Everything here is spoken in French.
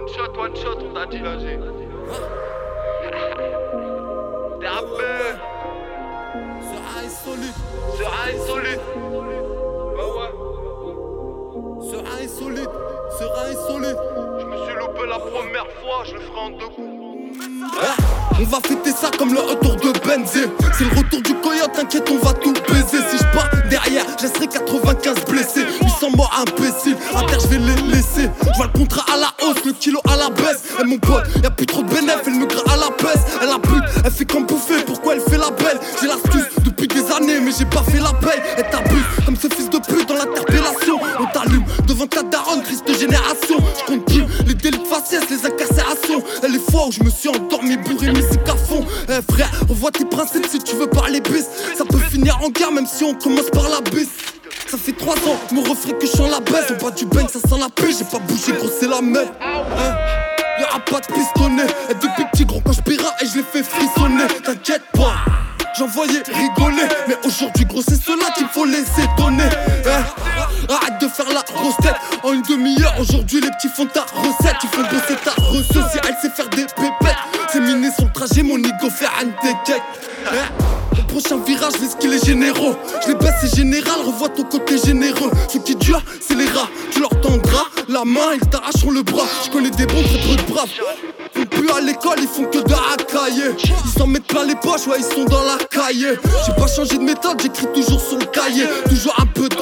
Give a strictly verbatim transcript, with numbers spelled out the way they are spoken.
shot, one shot, on t'a dit là, j'ai. T'es rappé. Ce A est solide. Ce A est solide. Ouais, ouais. Ce A est solide. Ce A est solide. Je me suis loupé la première fois, je le ferai en deux coups. On va fêter ça comme le retour de Benzé. C'est le retour du coyote, t'inquiète, on va tout baiser. Si je pars derrière, je laisserai quatre-vingt-quinze blessés. huit cents morts imbéciles, à terre je vais les laisser. Je vois le contrat à la hausse, le kilo à la baisse. Et mon pote, y'a plus trop de bénéfices, elle me gras à la baisse. Elle a pute, elle fait comme bouffer, pourquoi elle fait la belle? J'ai l'astuce depuis des années, mais j'ai pas fait la paye. Elle t'abuse comme ce fils de pute dans l'interpellation. On t'allume devant ta daronne, crise de génération. Je continue les délits de faciès, les incarcérations. Elle est fois où je me suis endormi, bourré, musique à fond. Eh frère, revois tes principes si tu veux parler bis. Ça peut finir en guerre même si on commence par la bise. Ça fait trois ans, mon refrain que je chante la baisse. On bat du bang, ça sent la paix, j'ai pas bougé, gros c'est la même. Hein? Y'aura pas de pistonnet. Et depuis petit gros quand je pira et je les fais frissonner. T'inquiète pas, j'en voyais rigoler. Mais aujourd'hui gros c'est cela qu'il faut laisser donner. Hein? Arrête de faire la grosse tête. En une demi-heure aujourd'hui les petits font ta recette. Ils font bosser ta recette. Si elle sait faire des pépettes, c'est miné sur le trajet, mon ego fait un déquette. Au prochain virage, je laisse qu'il est généraux. Je les baisse, c'est général, revois ton côté généreux. Ceux qui durent, c'est les rats. Tu leur tendras la main, ils t'arracheront le bras. Je connais des bons, très peu de braves. Ils font plus à l'école, ils font que de racailler. Ils s'en mettent plein les poches, ouais, ils sont dans la cahier. J'ai pas changé de méthode, j'écris toujours sur le cahier. Toujours un peu de